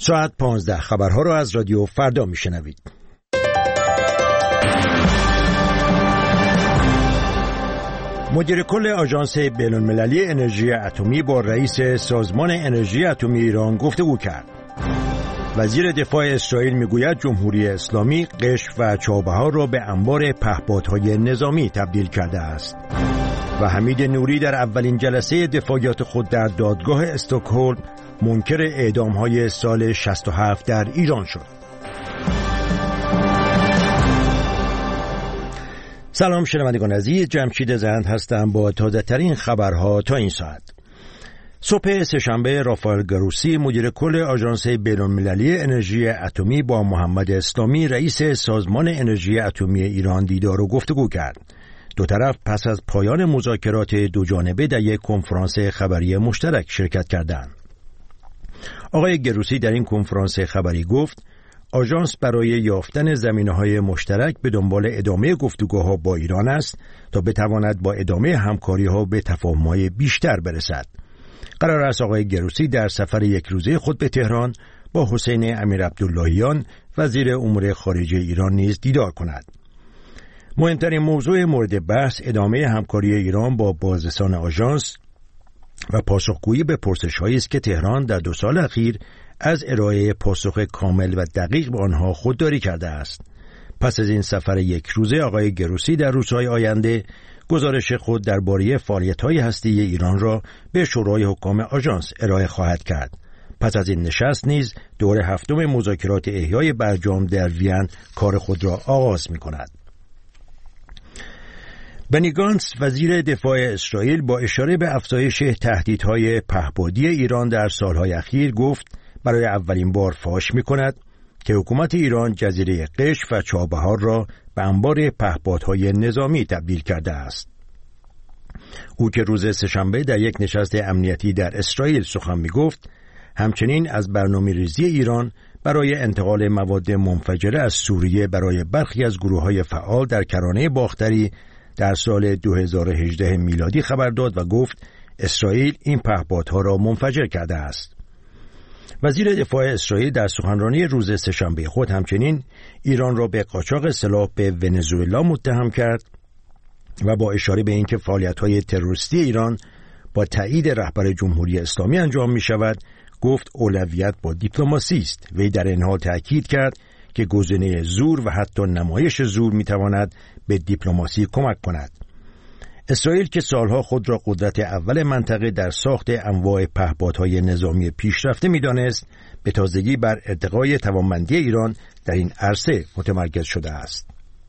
ساعت 15 خبرها را از رادیو فردا میشنوید. مدیر کل آژانس بین‌المللی انرژی اتمی با رئیس سازمان انرژی اتمی ایران گفتگو کرد. وزیر دفاع اسرائیل میگوید جمهوری اسلامی قشم و چابهار را به انبار پهپادهای نظامی تبدیل کرده است. و حمید نوری در اولین جلسه دفاعیات خود در دادگاه استکهلم منکر اعدام‌های سال 67 در ایران شد. سلام شنوندگان عزیز، جمشید زند هستم با تازه‌ترین خبرها تا این ساعت. صبح سه‌شنبه رافائل گروسی مدیر کل آژانس بین‌المللی انرژی اتمی با محمد اسلامی رئیس سازمان انرژی اتمی ایران دیدار و گفتگو کرد. دو طرف پس از پایان مذاکرات دوجانبه در یک کنفرانس خبری مشترک شرکت کردند. آقای گروسی در این کنفرانس خبری گفت آژانس برای یافتن زمینه‌های مشترک به دنبال ادامه گفتگوها با ایران است تا بتواند با ادامه همکاری‌ها به تفاهم‌های بیشتر برسد. قرار است آقای گروسی در سفر یک روزه خود به تهران با حسین امیرعبداللهیان وزیر امور خارجه ایران نیز دیدار کند. مهمترین موضوع مورد بحث ادامه همکاری ایران با بازرسان آژانس و پاسخگویی به پرسش‌هایی است که تهران در 2 سال اخیر از ارائه پاسخ کامل و دقیق به آنها خودداری کرده است. پس از این سفر یک روزه آقای گروسی در روزهای آینده گزارش خود درباره فعالیت‌های هسته‌ای ایران را به شورای حکام آژانس ارائه خواهد کرد. پس از این نشست نیز دور 7 مذاکرات احیای برجام در وین کار خود را آغاز می‌کند. بنی گانتس وزیر دفاع اسرائیل با اشاره به افزایش تهدیدهای پهپادی ایران در سالهای اخیر گفت برای اولین بار فاش می‌کند که حکومت ایران جزیره قشم و چابهار را به انبار پهپادهای نظامی تبدیل کرده است. او که روز سه‌شنبه در یک نشست امنیتی در اسرائیل سخن می‌گفت، همچنین از برنامه‌ریزی ایران برای انتقال مواد منفجره از سوریه برای برخی از گروه‌های فعال در کرانه باختری در سال 2018 میلادی خبر داد و گفت اسرائیل این پهپادها را منفجر کرده است. وزیر دفاع اسرائیل در سخنرانی روز سه‌شنبه خود همچنین ایران را به قاچاق سلاح به ونزوئلا متهم کرد و با اشاره به اینکه فعالیت‌های تروریستی ایران با تایید رهبر جمهوری اسلامی انجام می‌شود، گفت اولویت با دیپلماسی است. وی در این حال تأکید کرد که گزینه زور و حتی نمایش زور می‌تواند به دیپلماسی کمک کند. اسرائیل که سالها خود را قدرت اول منطقه در ساخت انواع پهپادهای نظامی پیشرفته می‌دانست، به تازگی بر ارتقای توانمندی ایران در این عرصه متمرکز شده است.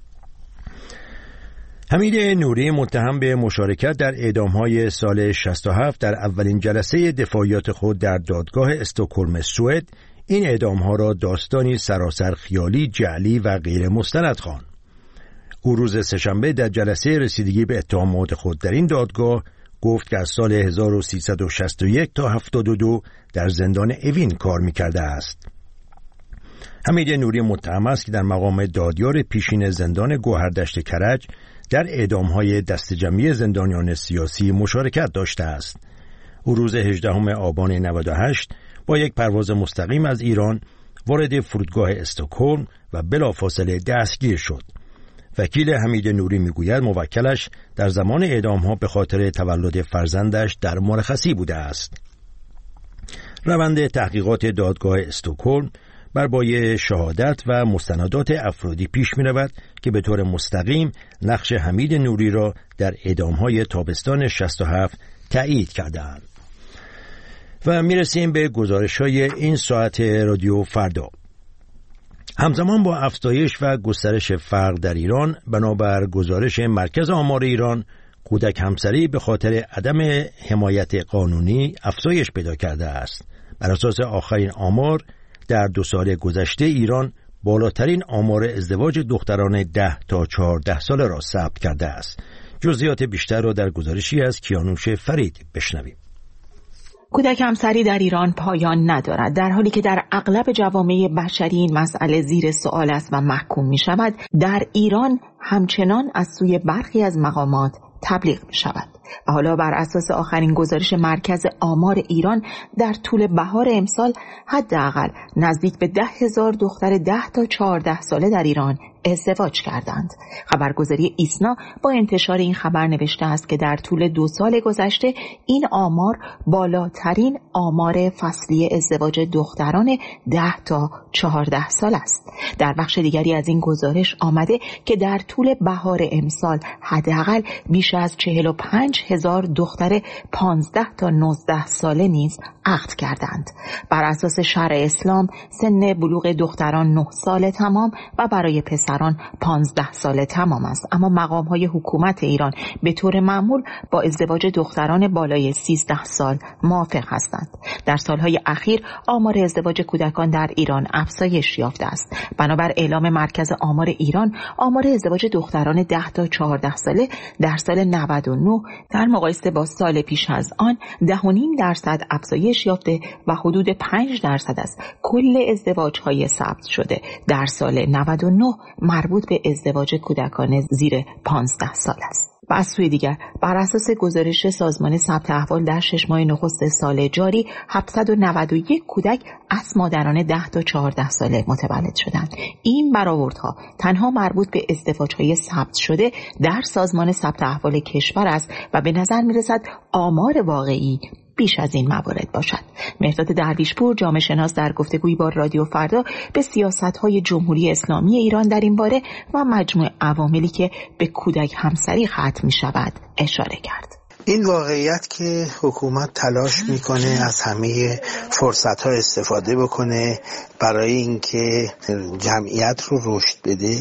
حمید نوری متهم به مشارکت در اعدام‌های سال 67 در اولین جلسه دفاعیات خود در دادگاه استکهلم سوئد این اعدام‌ها را داستانی سراسر خیالی، جعلی و غیر مستند خواند. او روز سه‌شنبه در جلسه رسیدگی به اتهامات خود در این دادگاه گفت که از سال 1361 تا 72 در زندان اوین کار می‌کرده است. حمید نوری متهم است که در مقام دادیار پیشین زندان گوهردشت کرج در اعدام‌های دسته‌جمعی زندانیان سیاسی مشارکت داشته است. او روز 18 آبان 98 با یک پرواز مستقیم از ایران وارد فرودگاه استکهلم و بلافاصله دستگیر شد. وکیل حمید نوری میگوید موکلش در زمان اعدام‌ها به خاطر تولد فرزندش در مرخصی بوده است. روند تحقیقات دادگاه استکهلم بر پایه شهادت و مستندات افرادی پیش می‌رود که به طور مستقیم نقش حمید نوری را در اعدام‌های تابستان 67 تایید کردند. و میرسیم به گزارش‌های این ساعت رادیو فردا. همزمان با افزایش و گسترش فقر در ایران، بنابر گزارش مرکز آمار ایران، کودک همسری به خاطر عدم حمایت قانونی افزایش پیدا کرده است. بر اساس آخرین آمار در 2 سال گذشته ایران بالاترین آمار ازدواج دختران 10 تا 14 ساله را ثبت کرده است. جزئیات بیشتر را در گزارشی از کیانوش فرید بشنویم. کودک همسری در ایران پایان ندارد، در حالی که در اغلب جوامع بشری این مسئله زیر سوال است و محکوم می شود. در ایران همچنان از سوی برخی از مقامات تبلیغ می شود. و حالا بر اساس آخرین گزارش مرکز آمار ایران در طول بهار امسال حداقل نزدیک به 10,000 دختر 10 تا 14 ساله در ایران ازدواج کردند. خبرگزاری ایسنا با انتشار این خبر نوشته است که در طول 2 سال گذشته این آمار بالاترین آمار فصلی ازدواج دختران 10 تا 14 سال است. در بخش دیگری از این گزارش آمده که در طول بهار امسال حداقل بیش از 45,000 دختر 15 تا 19 ساله نیز عقد کردند. بر اساس شرع اسلام سن بلوغ دختران 9 سال تمام و برای پسران 15 سال تمام است، اما مقام‌های حکومت ایران به طور معمول با ازدواج دختران بالای 13 سال موافق هستند. در سالهای اخیر آمار ازدواج کودکان در ایران افزایش یافته است. بنابر اعلام مرکز آمار ایران، آمار ازدواج دختران 10 تا 14 ساله در سال 99 در مقایسه با سال پیش از آن 10.5% افزایش یافته و حدود 5% از کل ازدواج‌های ثبت شده در سال 99 مربوط به ازدواج کودکان زیر 15 سال است. و از سوی دیگر بر اساس گزارش سازمان ثبت احوال در 6 ماه نخست سال جاری 791 کودک از مادران 10 تا 14 ساله متولد شدند. این برآوردها تنها مربوط به ازدواج‌های ثبت شده در سازمان ثبت احوال کشور است و به نظر می‌رسد آمار واقعی بیش از این موارد باشد. مهرداد درویشپور، جامعه شناس، در گفتگویی با رادیو فردا به سیاست‌های جمهوری اسلامی ایران در این باره و مجموع عواملی که به کودک همسری ختم می‌شود اشاره کرد. این واقعیت که حکومت تلاش میکنه از همه فرصت‌ها استفاده بکنه برای اینکه جمعیت رو رشد بده،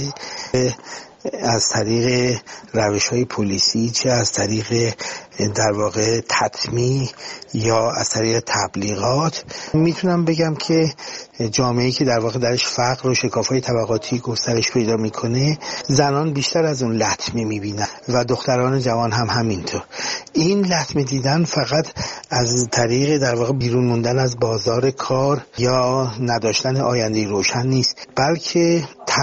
از طریق روش‌های پلیسی، چه از طریق در واقع تطمیع یا از طریق تبلیغات، میتونم بگم که جامعه‌ای که در واقع درش فقر و شکاف‌های طبقاتی گسترش پیدا میکنه، زنان بیشتر از اون لطمه میبینن و دختران جوان هم همینطور. این لطمه دیدن فقط از طریق در واقع بیرون موندن از بازار کار یا نداشتن آینده روشن نیست، بلکه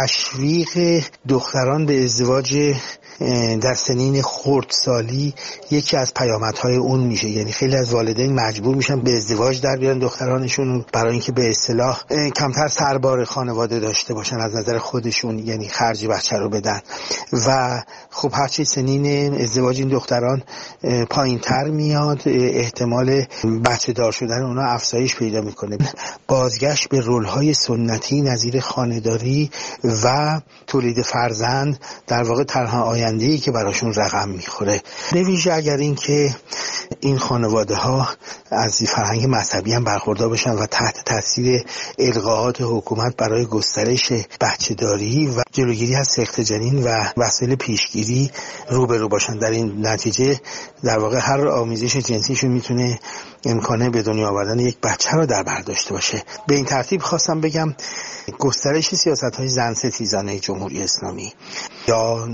تشویق دختران به ازدواج در سنین خردسالی یکی از پیامدهای اون میشه. یعنی خیلی از والدین مجبور میشن به ازدواج در بیارن دخترانشون برای اینکه به اصطلاح کمتر سربار خانواده داشته باشن از نظر خودشون، یعنی خرج بچه رو بدن. و خب هرچی سنین ازدواج این دختران پایینتر میاد، احتمال بچه دار شدن اونا افزایش پیدا میکنه. بازگشت به رول‌های سنتی نظیر خانه‌داری و تولید فرزند در واقع تنها آینده‌ای که براشون رقم میخوره، به ویژه اگر این که این خانواده ها از فرهنگ مذهبی هم برخوردار باشن و تحت تاثیر القاءات حکومت برای گسترش بچه‌داری و جلوگیری از سقط جنین و وسایل پیشگیری روبرو باشن. در این نتیجه در واقع هر آمیزش جنسیشون میتونه امکانه به دنیا آوردن یک بچه رو در بر داشته باشه. به این ترتیب خواستم بگم گسترش سیاست‌های زن ستیزانه جمهوری اسلامی یا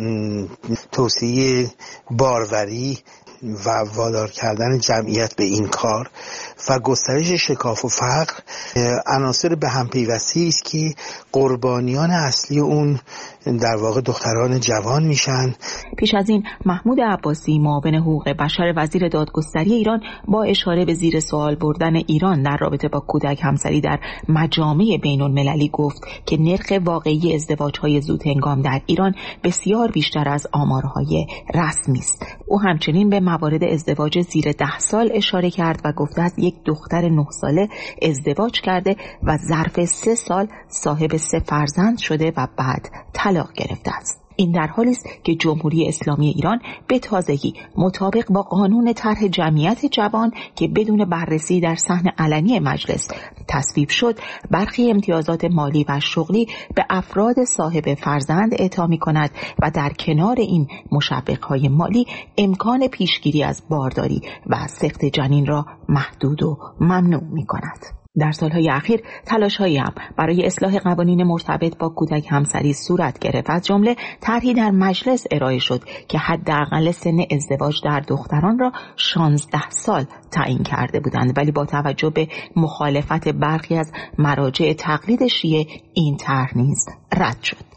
توسعه باروری و وادار کردن جمعیت به این کار و گسترش شکاف و فقر عناصر به هم پیوسته است که قربانیان اصلی اون در واقع دختران جوان میشن. پیش از این محمود عباسی، معاون حقوق بشر وزیر دادگستری ایران، با اشاره به زیر سوال بردن ایران در رابطه با کودک همسری در مجامع بین‌المللی گفت که نرخ واقعی ازدواج‌های زودهنگام در ایران بسیار بیشتر از آمارهای رسمی است. او همچنین به موارد ازدواج زیر 10 سال اشاره کرد و گفته است یک دختر 9 ساله ازدواج کرده و ظرف 3 سال صاحب 3 فرزند شده و بعد طلاق گرفته است. این در حالی است که جمهوری اسلامی ایران به تازگی مطابق با قانون طرح جمعیت جوان که بدون بررسی در صحن علنی مجلس تصویب شد، برخی امتیازات مالی و شغلی به افراد صاحب فرزند اعطا می‌کند و در کنار این مشوق‌های مالی امکان پیشگیری از بارداری و سقط جنین را محدود و ممنوع می‌کند. در سالهای اخیر تلاش‌هایی هم برای اصلاح قوانین مرتبط با کودک همسری صورت گرفت. از جمله طرحی در مجلس ارائه شد که حداقل سن ازدواج در دختران را 16 سال تعیین کرده بودند، ولی با توجه به مخالفت برخی از مراجع تقلید شیعه این طرح نیز رد شد.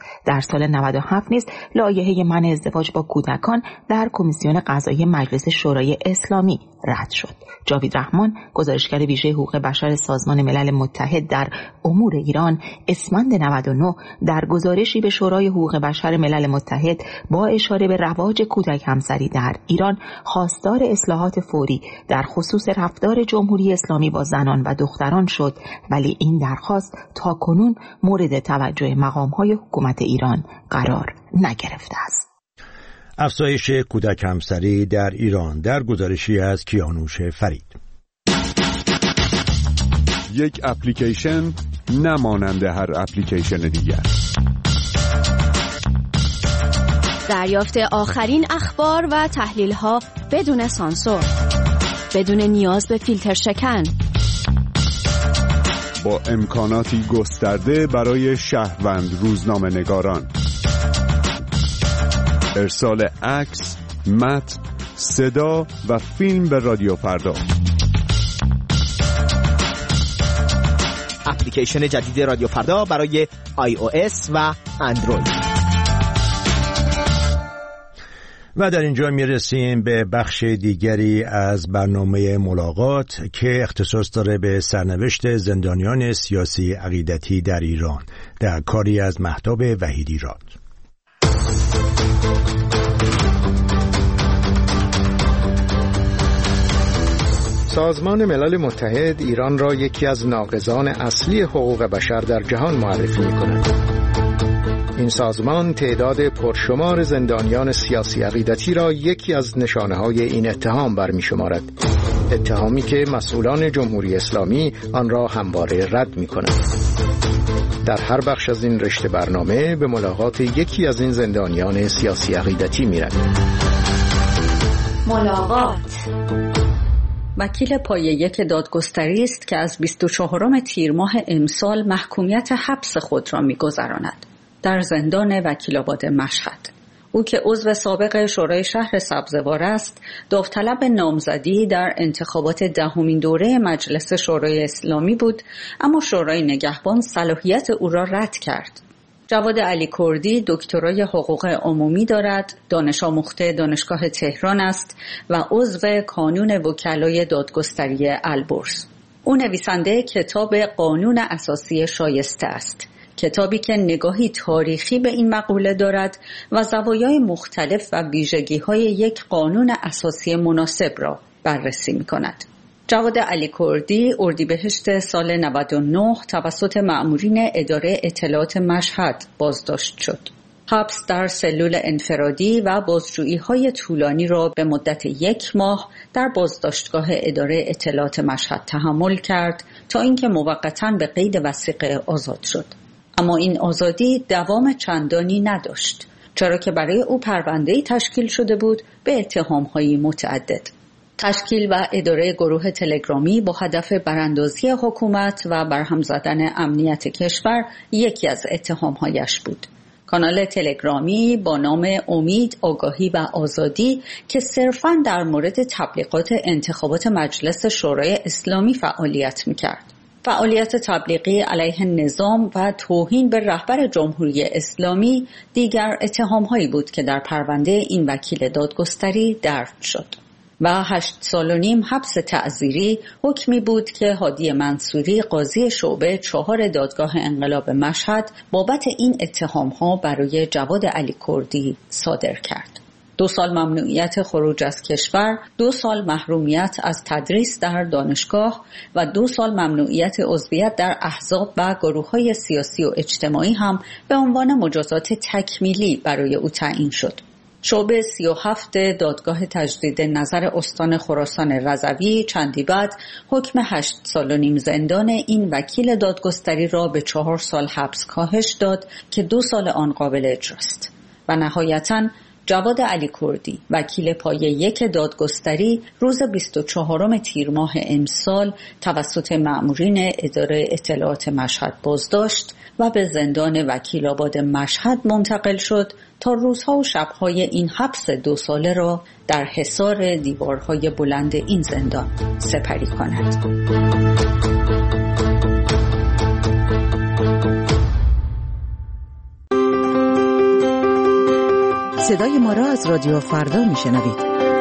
در سال 97 نیز لایحه منع ازدواج با کودکان در کمیسیون قضایی مجلس شورای اسلامی رد شد. جاوید رحمان، گزارشگر ویژه حقوق بشر سازمان ملل متحد در امور ایران، اسفند 99 در گزارشی به شورای حقوق بشر ملل متحد با اشاره به رواج کودک همسری در ایران خواستار اصلاحات فوری در خصوص رفتار جمهوری اسلامی با زنان و دختران شد، ولی این درخواست تاکنون مورد توجه مقام‌های حکومت ایران قرار نگرفته است. افزایش کودک همسری در ایران در گزارشی از کیانوش فرید. یک اپلیکیشن نمانند هر اپلیکیشن دیگر. دریافت آخرین اخبار و تحلیل‌ها بدون سانسور، بدون نیاز به فیلتر شکن، با امکاناتی گسترده برای شهروند روزنامه‌نگاران. ارسال عکس، متن، صدا و فیلم به رادیو فردا. اپلیکیشن جدید رادیو فردا برای iOS و اندروید. و در اینجا میرسیم به بخش دیگری از برنامه ملاقات که اختصاص داره به سرنوشت زندانیان سیاسی عقیدتی در ایران در کاری از مهتاب وحیدی راد. سازمان ملل متحد ایران را یکی از ناقضان اصلی حقوق بشر در جهان معرفی می‌کند. این سازمان تعداد پرشمار زندانیان سیاسی عقیدتی را یکی از نشانه‌های این اتهام برمی‌شمارد. اتهامی که مسئولان جمهوری اسلامی آن را همواره رد می‌کنند. در هر بخش از این رشته برنامه به ملاقات یکی از این زندانیان سیاسی عقیدتی می‌رویم. ملاقات. وکیل پایه یک دادگستری است که از 24 تیر ماه امسال محکومیت حبس خود را می‌گذراند در زندان وکیل‌آباد مشهد. او که عضو سابق شورای شهر سبزوار است، داوطلب نامزدی در انتخابات 10مین دوره مجلس شورای اسلامی بود، اما شورای نگهبان صلاحیت او را رد کرد. جواد علی کردی دکترای حقوق عمومی دارد، دانش آموخته دانشگاه تهران است و عضو کانون وکلای دادگستری البرز. او نویسنده کتاب قانون اساسی شایسته است، کتابی که نگاهی تاریخی به این مقوله دارد و زوایای مختلف و ویژگی‌های یک قانون اساسی مناسب را بررسی می‌کند. جواد علی کردی اردیبهشت سال 99 توسط مأمورین اداره اطلاعات مشهد بازداشت شد. حبس در سلول انفرادی و بازجویی‌های طولانی را به مدت 1 ماه در بازداشتگاه اداره اطلاعات مشهد تحمل کرد تا اینکه موقتاً به قید وثیقه آزاد شد. اما این آزادی دوام چندانی نداشت، چرا که برای او پرونده‌ای تشکیل شده بود به اتهام‌های متعدد. تشکیل و اداره گروه تلگرامی با هدف براندازی حکومت و برهم زدن امنیت کشور یکی از اتهام‌هایش بود. کانال تلگرامی با نام امید، آگاهی و آزادی که صرفاً در مورد تبلیغات انتخابات مجلس شورای اسلامی فعالیت می‌کرد. فعالیت تبلیغی علیه نظام و توهین به رهبر جمهوری اسلامی دیگر اتهام‌هایی بود که در پرونده این وکیل دادگستری درج شد. و 8 سال و نیم حبس تعزیری حکمی بود که هادی منصوری قاضی شعبه 4 دادگاه انقلاب مشهد بابت این اتهام‌ها برای جواد علی کردی صادر کرد. 2 سال ممنوعیت خروج از کشور، 2 سال محرومیت از تدریس در دانشگاه و 2 سال ممنوعیت عضویت در احزاب و گروه‌های سیاسی و اجتماعی هم به عنوان مجازات تکمیلی برای او تعیین شد. شعبه 37 دادگاه تجدید نظر استان خراسان رضوی چندی بعد حکم 8 سال و نیم زندان این وکیل دادگستری را به 4 سال حبس کاهش داد که 2 سال آن قابل اجراست. و نهایتاً جواد علی کردی وکیل پایه یک دادگستری روز 24 تیر ماه امسال توسط مأمورین اداره اطلاعات مشهد بازداشت و به زندان وکیل‌آباد مشهد منتقل شد تا روزها و شب‌های این حبس 2 ساله را در حصار دیوارهای بلند این زندان سپری کند. صدای ما را از رادیو فردا میشنوید.